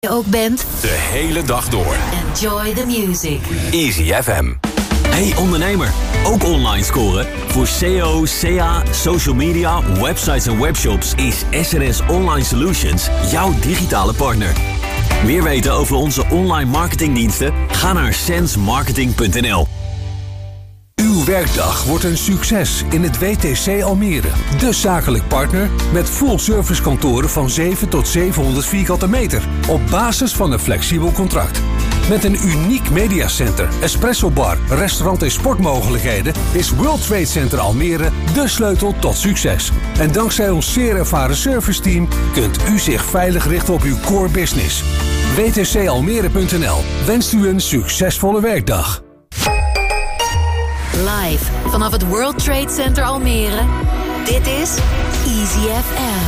je ook bent. De hele dag door. Enjoy the music. Easy FM. Hey ondernemer, ook online scoren? Voor SEO, SEA, social media, websites en webshops is SNS Online Solutions jouw digitale partner. Meer weten over onze online marketingdiensten? Ga naar sensmarketing.nl. Uw werkdag wordt een succes in het WTC Almere. De zakelijk partner met full-service kantoren van 7 tot 700 vierkante meter. Op basis van een flexibel contract. Met een uniek mediacenter, espresso bar, restaurant en sportmogelijkheden is World Trade Center Almere de sleutel tot succes. En dankzij ons zeer ervaren serviceteam kunt u zich veilig richten op uw core business. WTCalmere.nl wenst u een succesvolle werkdag. Live vanaf het World Trade Center Almere. Dit is Easy FM.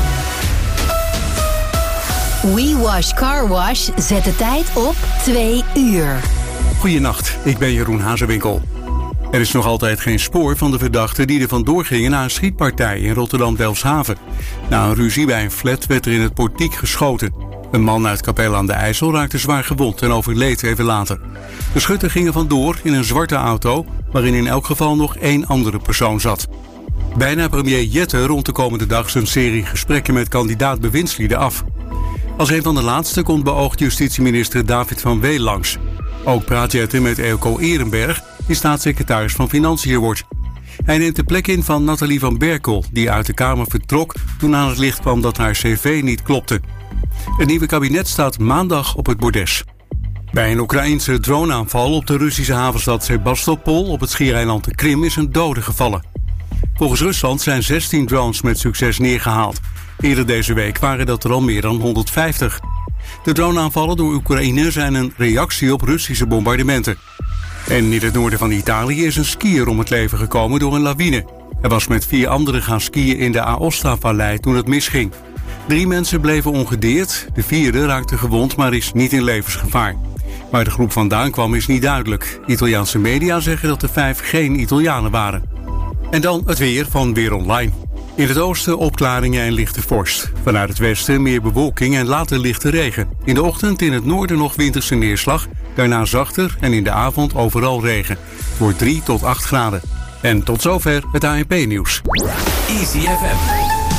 We Wash Car Wash zet de tijd op 2 uur. Goedenacht, ik ben Jeroen Hazewinkel. Er is nog altijd geen spoor van de verdachten die er vandoor gingen na een schietpartij in Rotterdam-Delfshaven. Na een ruzie bij een flat werd er in het portiek geschoten. Een man uit Capelle aan de IJssel raakte zwaar gewond en overleed even later. De schutter gingen vandoor in een zwarte auto, waarin in elk geval nog 1 andere persoon zat. Bijna premier Jette rond de komende dag zijn serie gesprekken met kandidaat-bewindslieden af. Als een van de laatste komt beoogd justitieminister David van Weel langs. Ook praat Jette met Eelco Ehrenberg, die staatssecretaris van Financiën wordt. Hij neemt de plek in van Nathalie van Berkel, die uit de Kamer vertrok toen aan het licht kwam dat haar cv niet klopte. Het nieuwe kabinet staat maandag op het bordes. Bij een Oekraïense droneaanval op de Russische havenstad Sebastopol op het schiereiland de Krim is een dode gevallen. Volgens Rusland zijn 16 drones met succes neergehaald. Eerder deze week waren dat er al meer dan 150. De droneaanvallen door Oekraïne zijn een reactie op Russische bombardementen. En in het noorden van Italië is een skier om het leven gekomen door een lawine. Hij was met 4 anderen gaan skiën in de Aosta-vallei toen het misging. 3 mensen bleven ongedeerd, de 4e raakte gewond, maar is niet in levensgevaar. Waar de groep vandaan kwam is niet duidelijk. Italiaanse media zeggen dat de 5 geen Italianen waren. En dan het weer van Weer Online. In het oosten opklaringen en lichte vorst. Vanuit het westen meer bewolking en later lichte regen. In de ochtend in het noorden nog winterse neerslag, daarna zachter en in de avond overal regen. Het wordt 3 tot 8 graden. En tot zover het ANP-nieuws. Easy FM.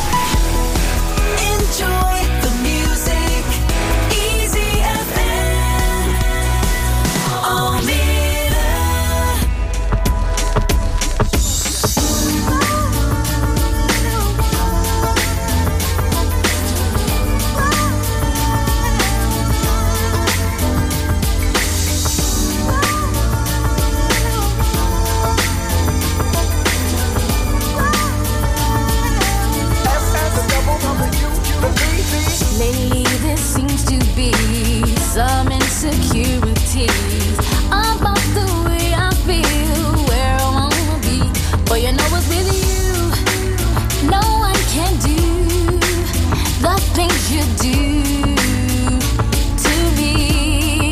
Some insecurities about the way I feel, where I wanna be. But you know it's with you, no one can do the things you do to me.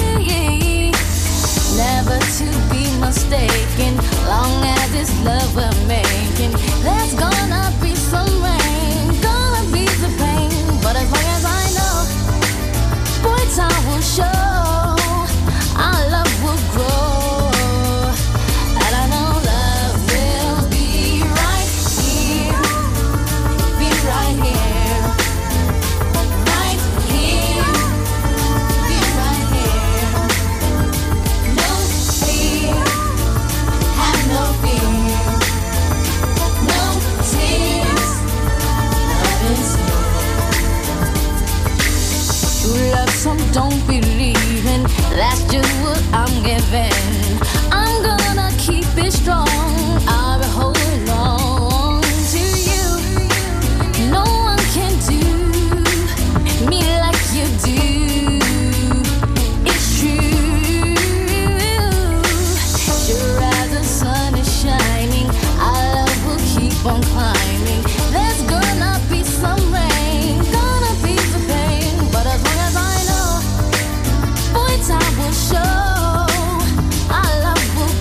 Never to be mistaken, long as it's love we're making. There's gonna be some rain, gonna be the pain, but as long as I know, time will show, our love will grow, and I know love will be right here, be right here, right here, be right here. No fear, have no fear, no tears, love is here. True love, some don't believe in, that's just what I'm giving. I'm gonna keep it strong, I'll be holding on to you. No one can do me like you do, it's true. Sure as the sun is shining, our love will keep on climbing. There's gonna be some rain, gonna be the pain, but as long as I know, boy, time will show, our love will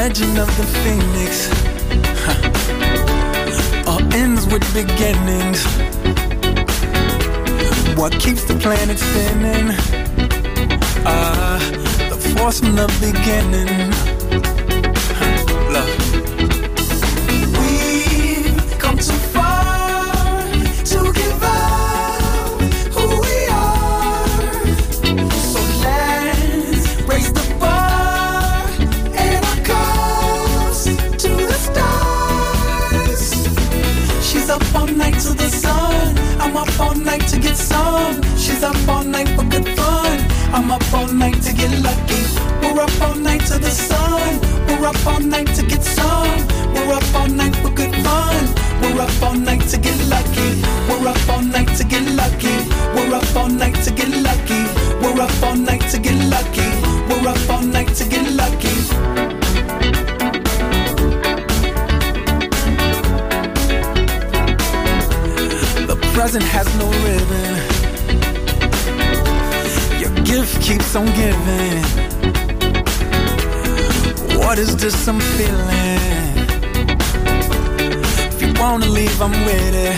legend of the phoenix all ends with beginnings. What keeps the planet spinning? The force from the beginning. Love. We've come too far to give up who we are. So let's raise the bar and our cups to the stars. She's up all night to the sun. I'm up all night to get some. She's up all night for good fun. I'm up all night to get lucky. We're up all night to the sun. We're up all night to get some. We're up all night for good fun. We're up all night to get lucky. We're up all night to get lucky. We're up all night to get lucky. We're up all night to get lucky. We're up all night to get lucky. The present has no ribbon. Your gift keeps on giving. What is this I'm feeling? If you wanna leave, I'm with it.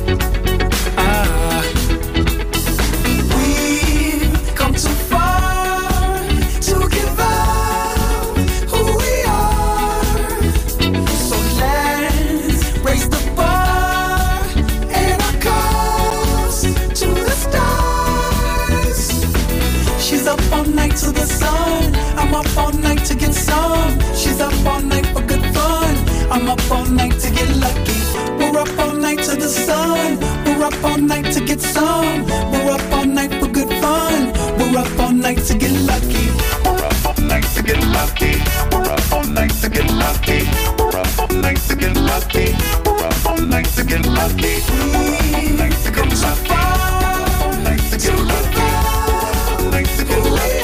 We've come too far to give up who we are. So let's raise the bar and our cups to the stars. She's up all night to the sun. I'm up all night to get some. She's up all night for good fun. I'm up all night to get lucky. We're up all night to the sun. We're up all night to get some. We're up all night for good fun. We're up all night to get lucky. We're up all night to get lucky. We're up all night to get lucky. We're up all night to get lucky. We're up all night to get lucky. We're up all night to get lucky. We're up all night to get lucky. We're up all night to get lucky.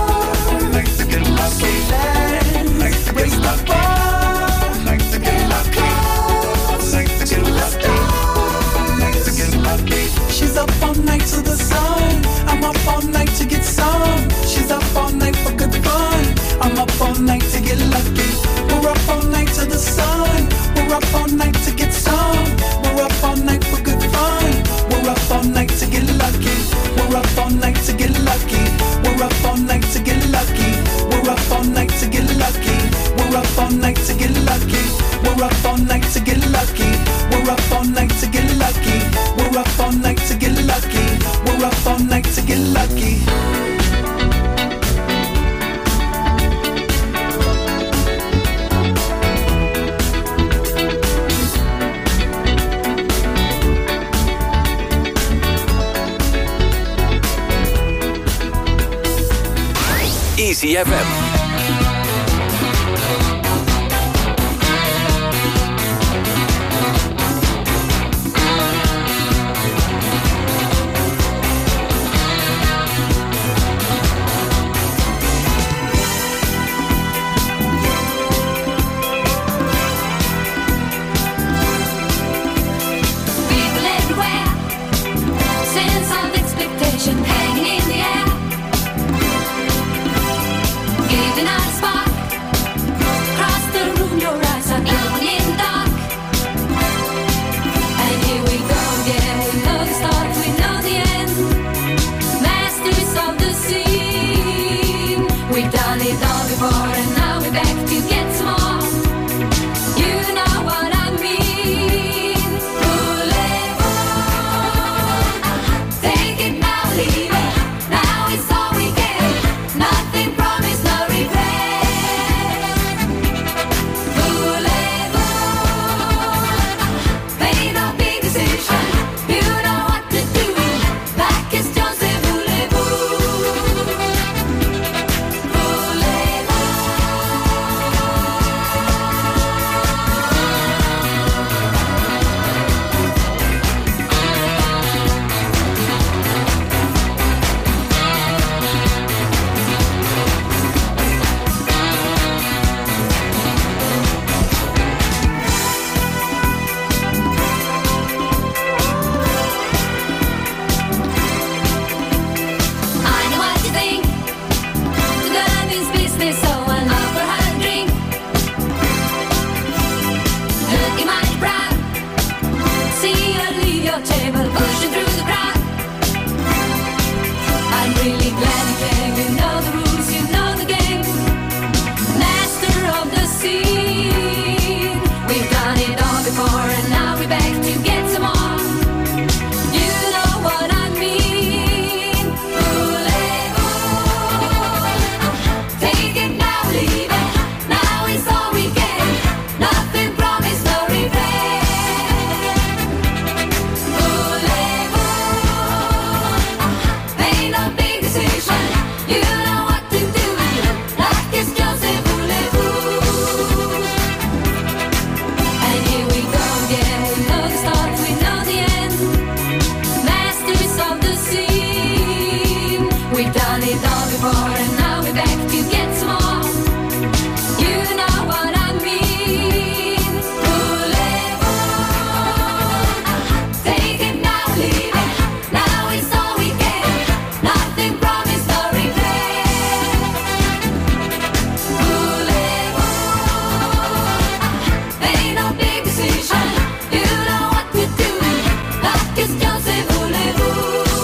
Raise the bar, night to get lucky. Night to get lucky. Night to get lucky. She's up all night to the sun. I'm up all night to get some. She's up all night for good fun. I'm up all night to get lucky. We're up all night to the sun. We're up all night to get some. We're up all night for good fun. We're up all night to get lucky. We're up all night to get lucky. We're up all night to get lucky. We're up all night to get lucky. We're up all night to get lucky. We're up all night to get lucky. We're up all night to get lucky. We're up all night to get lucky. We're up all night to get lucky. Easy FM. Hanging in the air. Give Ain't no big decision. You know what to do. Like it's Joseph Voulez-vous. And here we go again. We know the start, we know the end. Masters of the scene. We've done it all before and now we're back to get some more. You know what I mean. Voulez-vous. Take it now, leave it. Now it's all we get. Nothing promised or regret. Voulez-vous. Ain't no big decision. You know what to do. Like it's Joseph Voulez-vous.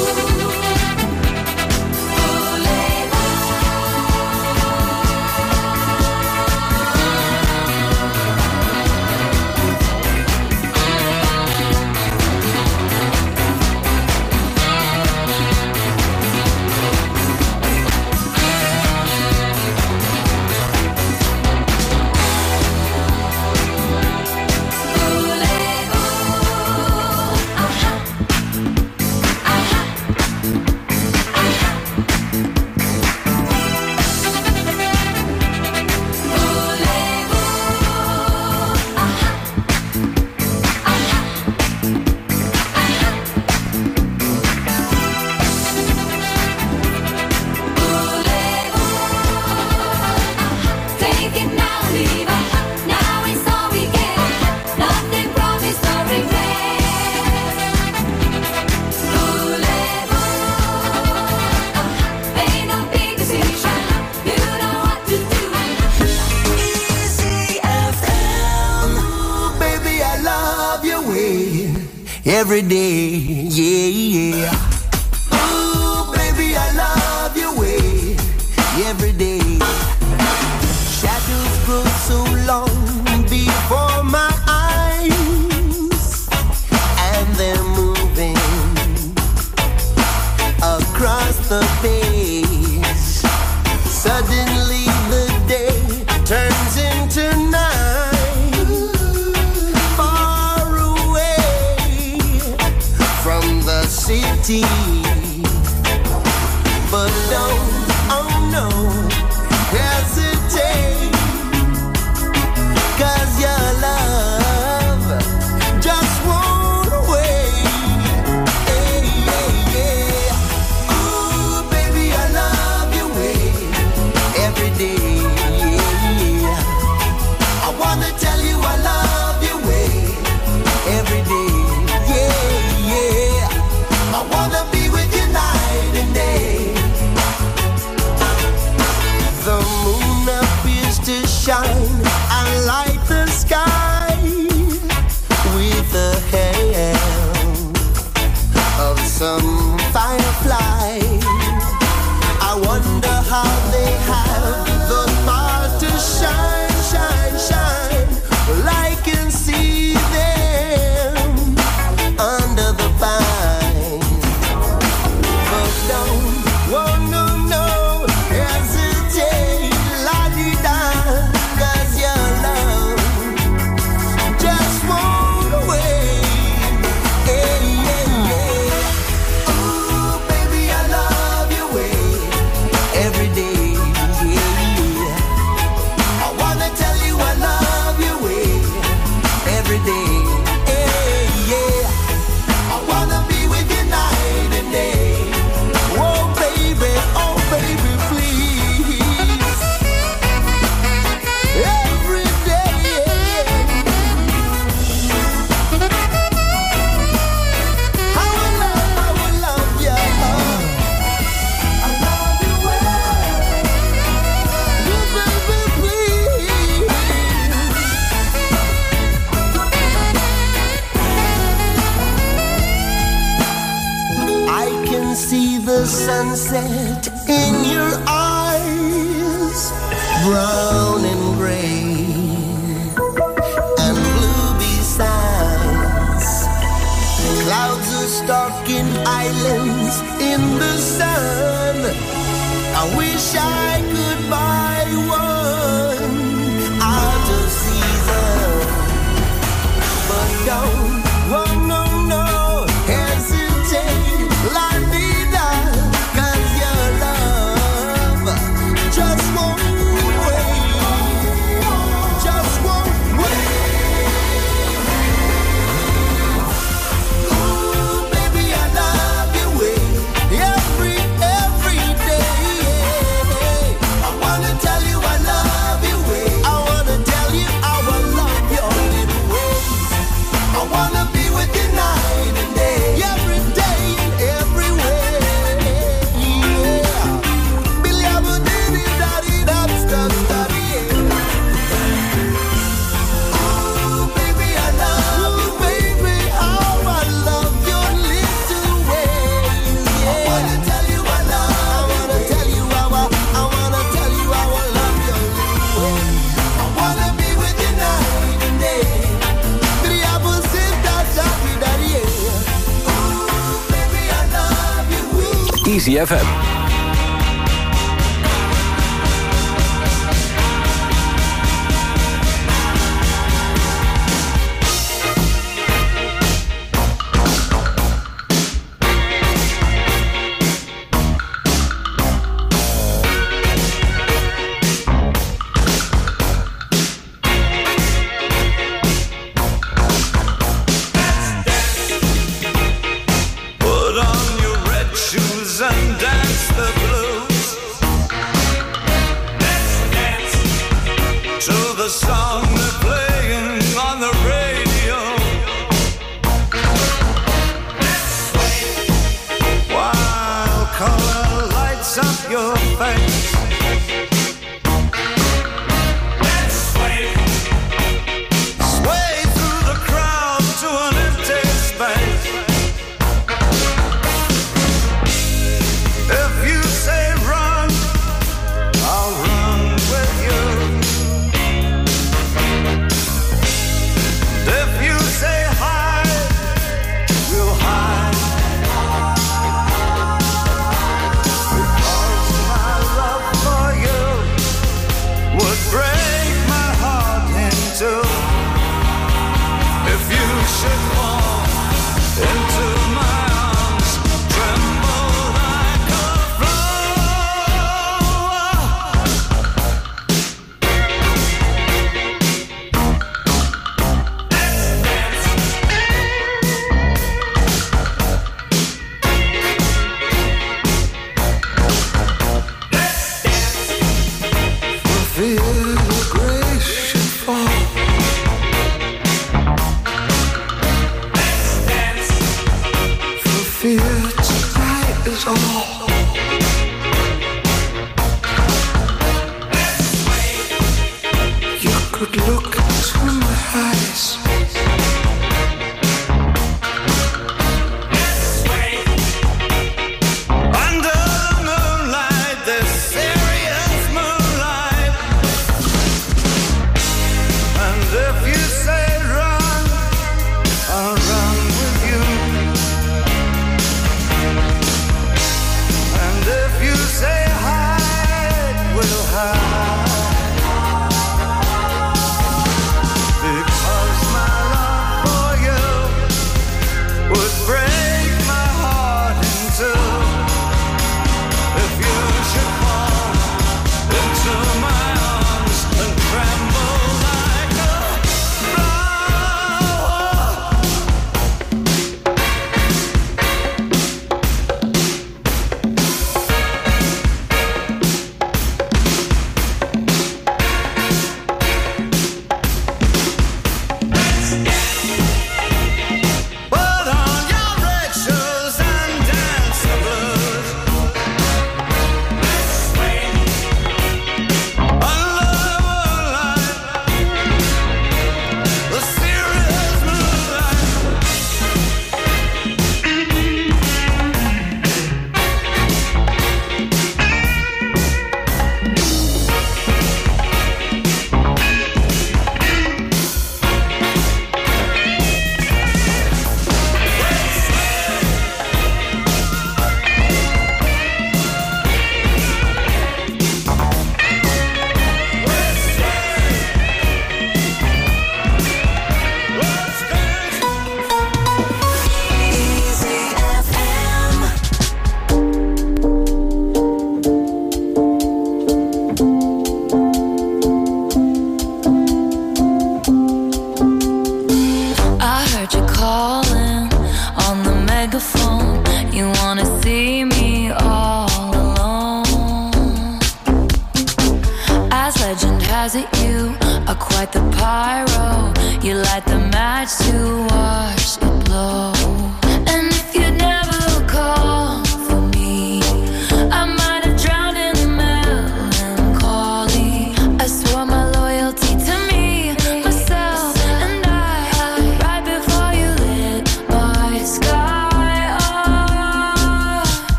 Take it now, leave it. Now it's all we get. Nothing promised or regret. Voulez-vous. Ain't no big decision. You know what to do. Easy FM. Baby, I love your way every day, yeah. Ooh, baby, I love your way every day. Shadows grow so long before my eyes, and they're moving across the page. Suddenly the day turns into night, far away from the city. But don't, oh no, hesitate, 'cause your love just won't wait. Hey, yeah, yeah. Ooh, baby, I love your way every day, yeah. I wanna tell you I love your way every day, yeah, yeah. I wanna be with you night and day. The moon appears to shine and light the sky with the help of some firefly. I wonder how they have the power to shine, shine, shine. Well, I can see them under the vine. But don't, oh no, no, hesitate, la-di-da, 'cause your love just won't wait. Hey, yeah, yeah. Ooh, baby, I love your way every day, yeah. I wanna tell you I love your way every day, hey, yeah. I wanna be with you night and day. Oh, baby, please. Every day. I will love you. I love you well. You, baby, please. I can see the sunset in your eyes, brown and gray and blue besides. Clouds are stalking islands in the sun. I wish I could buy one out of season, but don't, oh no, no, hesitate, la-di-da, 'cause Easy FM.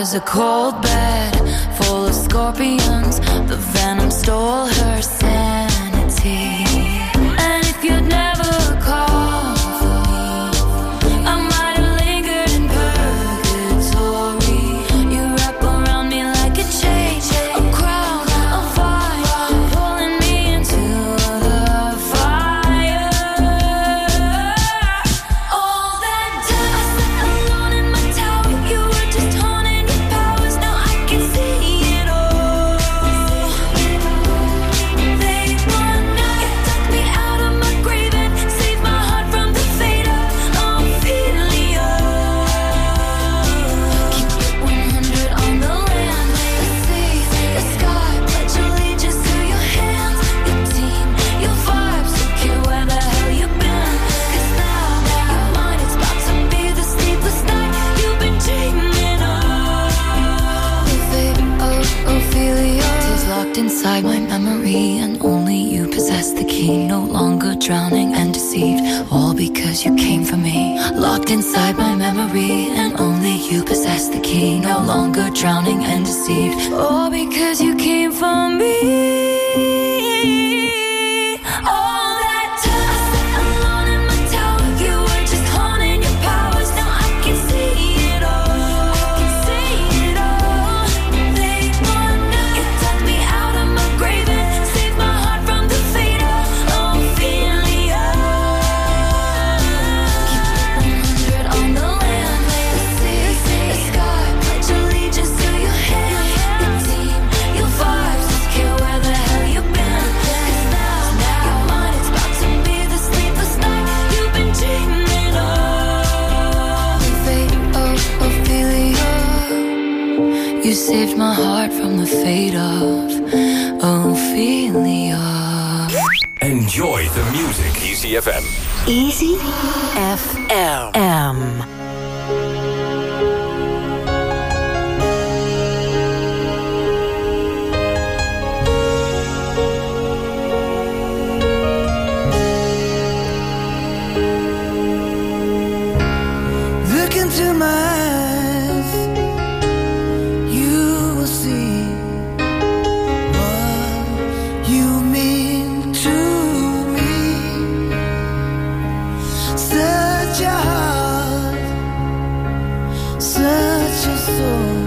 was a cold bed full of scorpions. The venom stole her sanity. And if you'd never called for me, I might have lingered in purgatory. You wrap around me like a chain, a crown, a fire, pulling me into the fire. All that time I sat alone in my tower, you were just honing your powers. Now I can see it all. They want now. You took me out of my grave and saved my heart from the fate of Ophelia. Keep it 100 on the land, the sea, the sky. Pledge allegiance to your hands, your team, your vibes. Don't care where the hell you've been, 'cause now you're mine. It's about to be the sleepless night you've been dreaming of. The fate of Ophelia is locked inside my memory, and only you possess the key. No longer drowning and deceived, all because you came for me. Locked inside my memory, and only you possess the key. No longer drowning and deceived, all because you came for me. All that time I sat alone in my tower, you were just honing your powers. Now I can see it all. I can see it all. They want now. You took me out of my grave and saved my heart from the fate of Ophelia. Keep it 100 on the land, the sea, the sky. Pledge allegiance to your hands, your team, your vibes. Don't care where the hell you've been, 'cause now you're mine. It's about to be the sleepless night you've been dreaming of. The fate of Ophelia. You saved my heart from the fate of Ophelia. Enjoy the music. Easy FM. Easy FM. Look into my eyes, you will see what you mean to me. Search your heart, search your soul.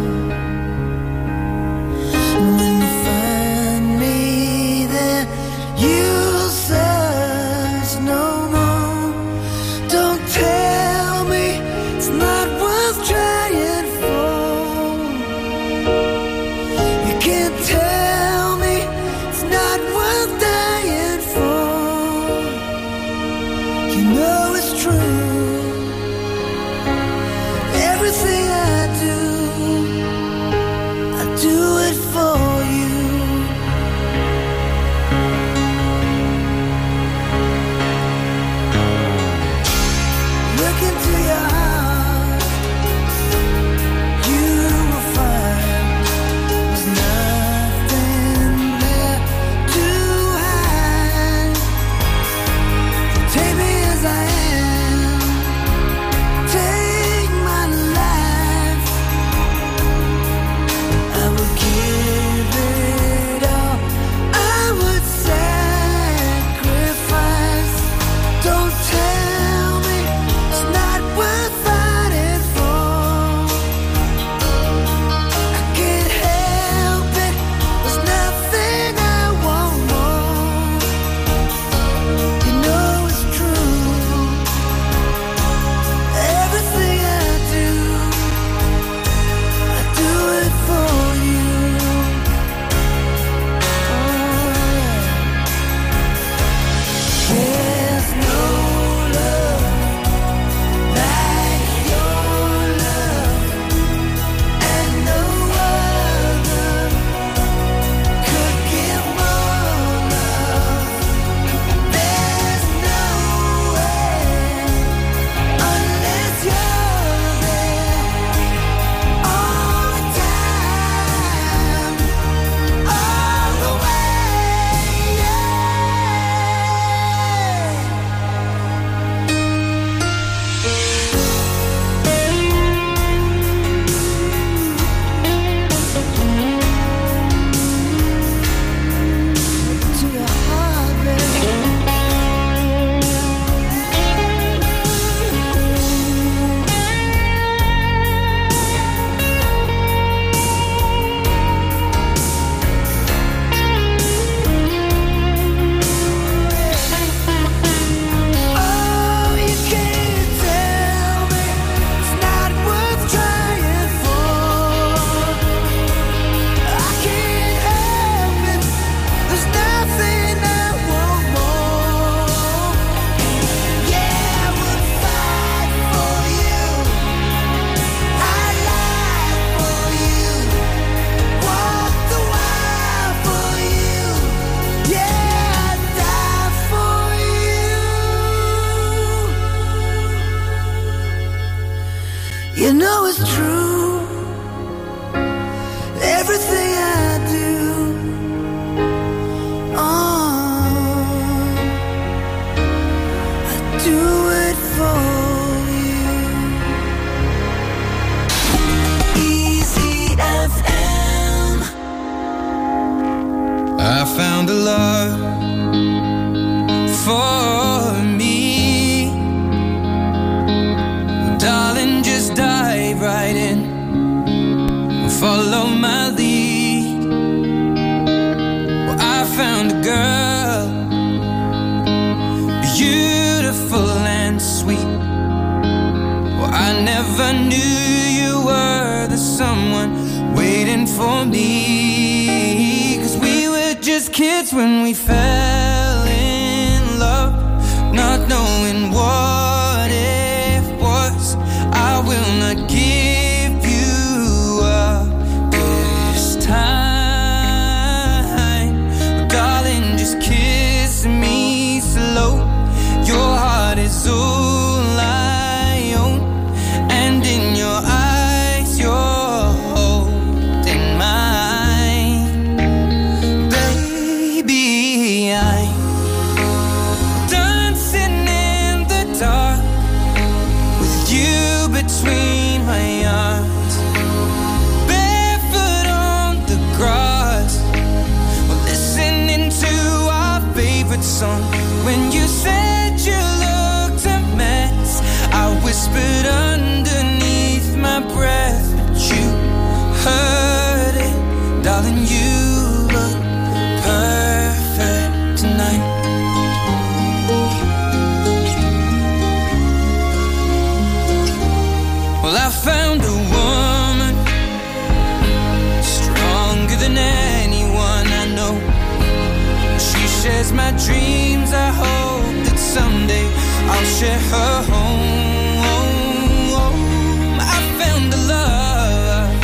When you find me there, you'll search no more. Don't tell me it's not worth trying for. You can't tell me it's not worth dying for. You know it's true. Everything I do it for you. Look into your heart, you will find there's nothing there to hide. Take me as I am, take my life. I would give it all, I would sacrifice. Don't tell me it's not worth You know it's true. Everything I do, I do it for you. Easy FM. I found a love for me. Well, darling, just dive right in. Follow my lead. Well, I found a girl, beautiful and sweet. Well, I never knew you were the someone waiting for me. 'Cause we were just kids when we fell in love, not knowing what it was. I will not give you up this time. Darling, just kiss me slow. Your heart is all I own, and in your eyes you're holding mine. Baby, I'm dancing in the dark with you between my arms, barefoot on the grass, listening to our favorite song. When you said you looked a mess, I whispered underneath my breath, but you heard it. Darling, you look perfect tonight. Well, I found a woman stronger than anyone I know. She shares my dreams. I hope that someday I'll share her home. I found a love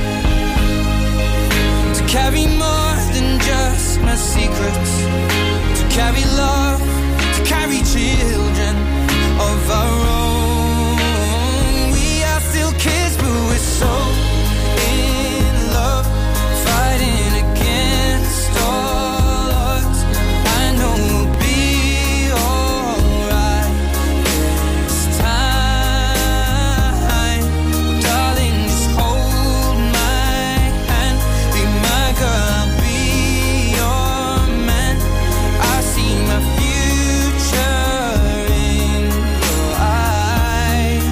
to carry more than just my secrets, to carry love, to carry children of our own. We are still kids, but we're so in love, fighting against all odds. I know we'll be alright this time. Darling, just hold my hand, be my girl, I'll be your man. I see my future in your eyes.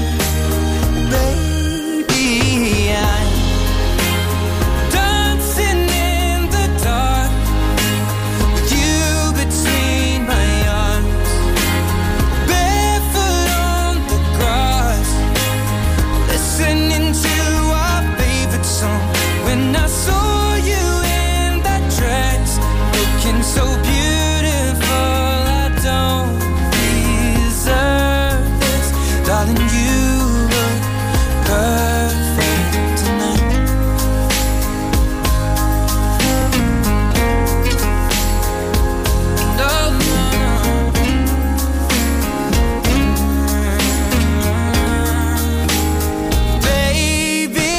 Baby, I'm dancing in the dark with you between my arms, barefoot on the grass, listening to our favorite song. When I saw you in that dress, looking so beautiful, I don't deserve this. Darling, you look perfect tonight. No, no, baby,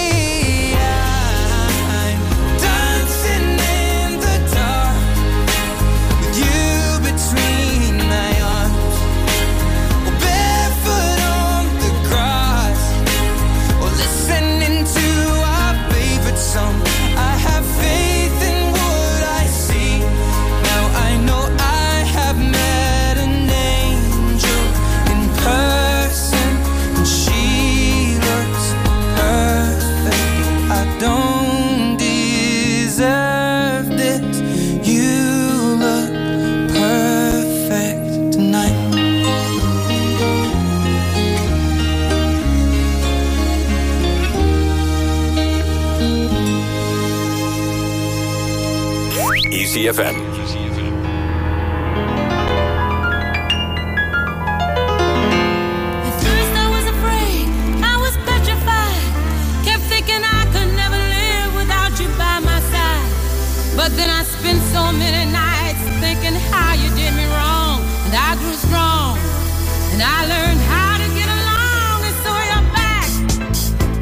I'm dancing in the dark with you between my arms, barefoot on the grass, or listening to our favorite song. I have faith in what I see. Now I know I have met an angel in person, and she looks perfect. I don't deserve this. You look perfect tonight. Easy FM. At first I was afraid, I was petrified. Kept thinking I could never live without you by my side. But then I spent so many nights thinking how you did me wrong. And I grew strong, and I learned how to get along. And so you're back,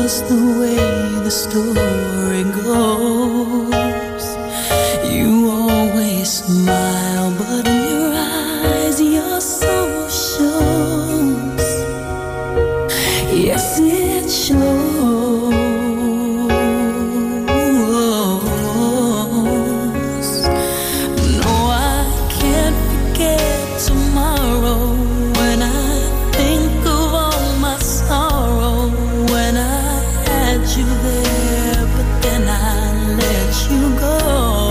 just the way the story goes. You always smile, but in your eyes your sorrow shows. Yes, it shows. No, I can't forget tomorrow when I think of all my sorrow. When I had you there, but then I let you go.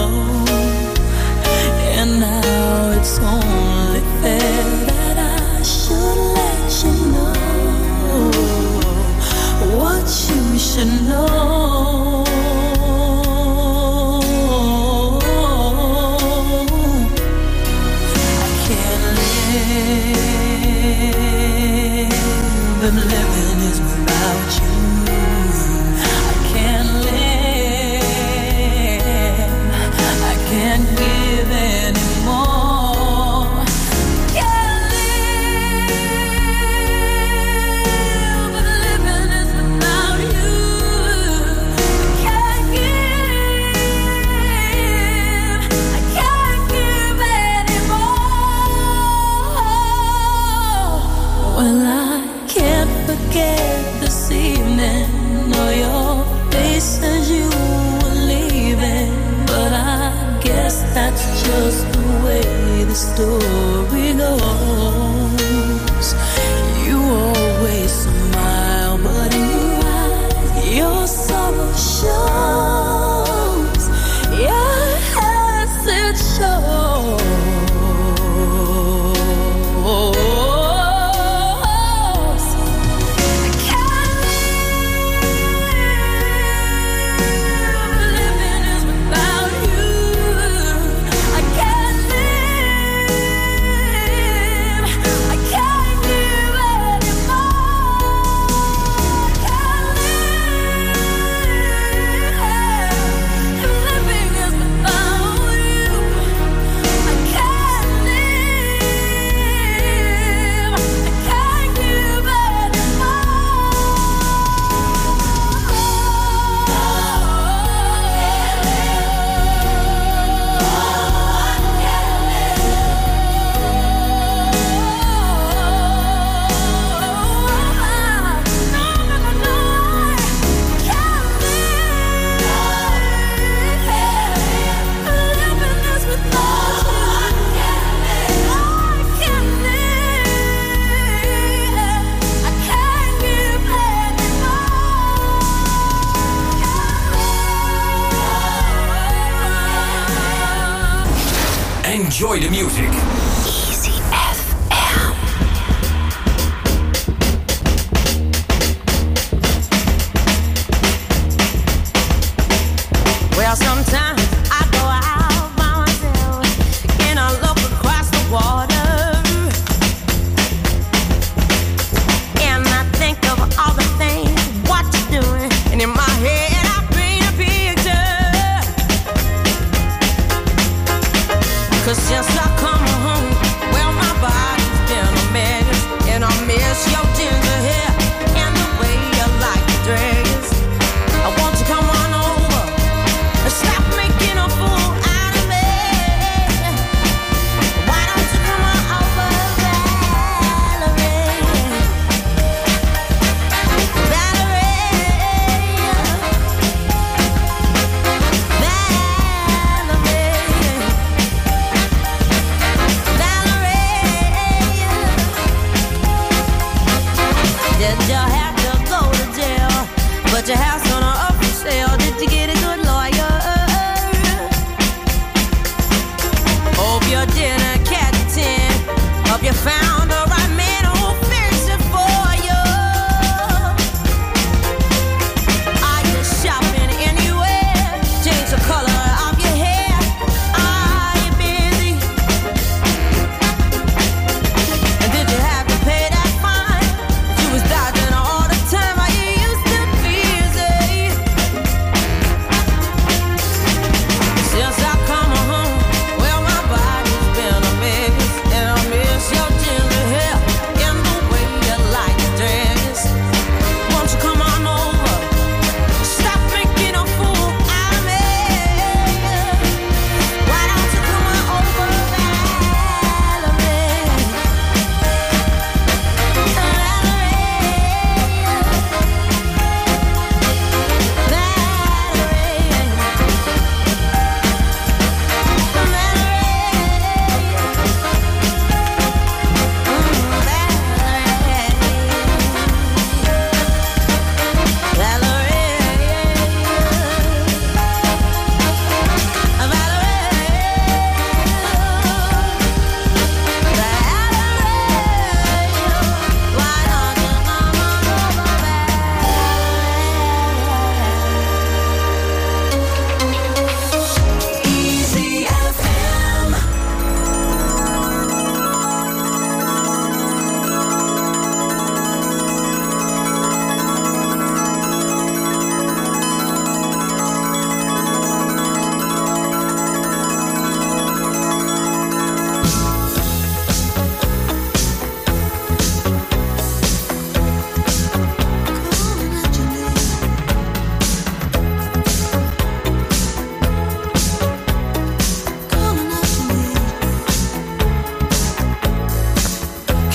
And now it's only fair that I should let you know what you should know. I can't live if living is without you. I can't live, I can't give anymore. Can't live if living is without you. I can't give anymore. Well, I can't forget this evening, or your face as you were leaving. But I guess that's just the way the story goes. You always smile, but in your eyes your sorrow shows. Yes, it shows. I can't live, living is without you. I can't live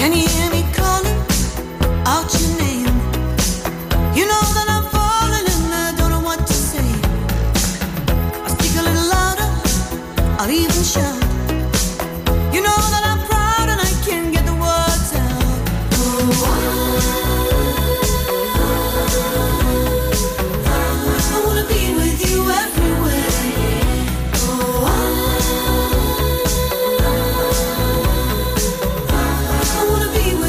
Can you hear me calling out your name? You know that I'm falling and I don't know what to say. I'll speak a little louder, I'll even shout. You know that I'm proud and I can't get the words out. I wanna be with you everywhere. I wanna be with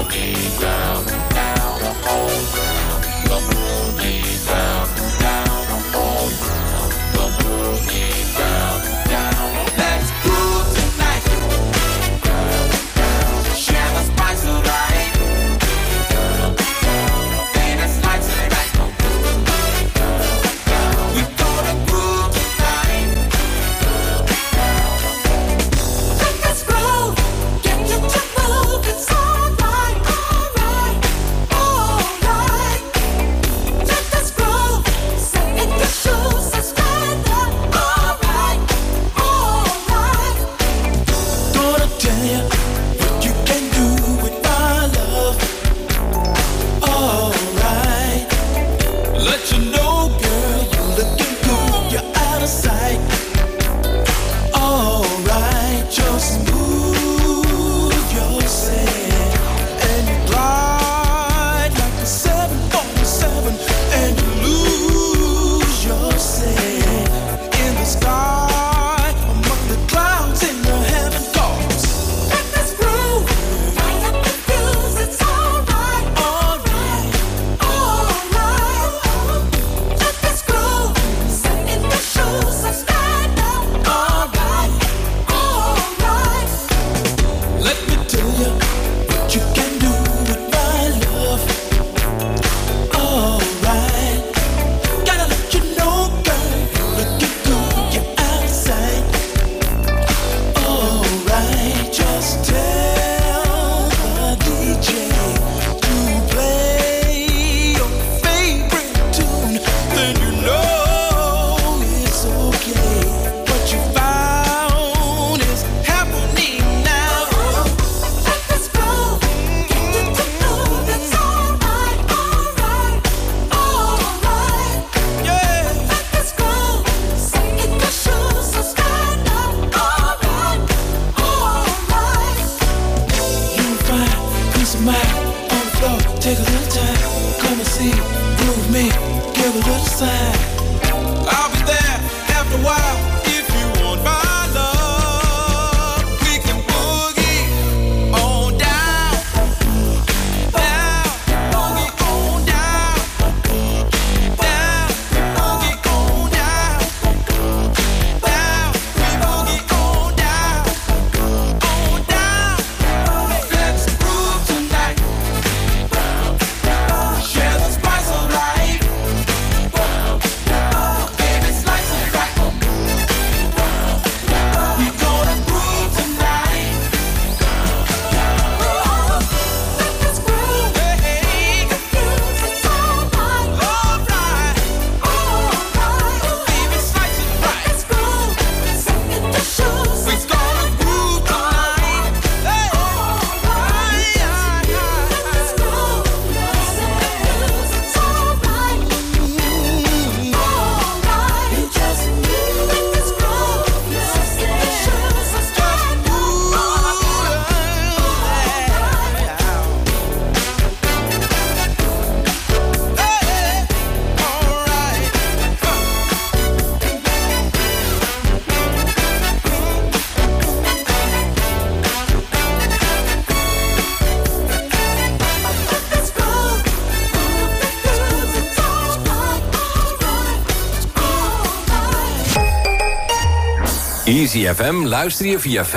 Easy FM luister je via 95.5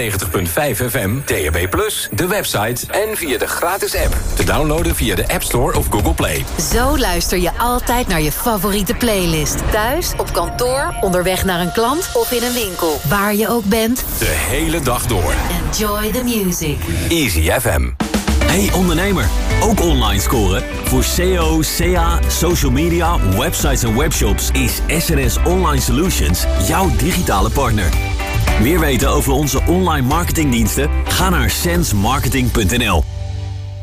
FM, DAB+, de website en via de gratis app. Te downloaden via de App Store of Google Play. Zo luister je altijd naar je favoriete playlist. Thuis, op kantoor, onderweg naar een klant of in een winkel. Waar je ook bent. De hele dag door. Enjoy the music. Easy FM. Hey ondernemer, ook online scoren? Voor SEO, CA, social media, websites en webshops is SNS Online Solutions jouw digitale partner. Meer weten over onze online marketingdiensten? Ga naar sensmarketing.nl.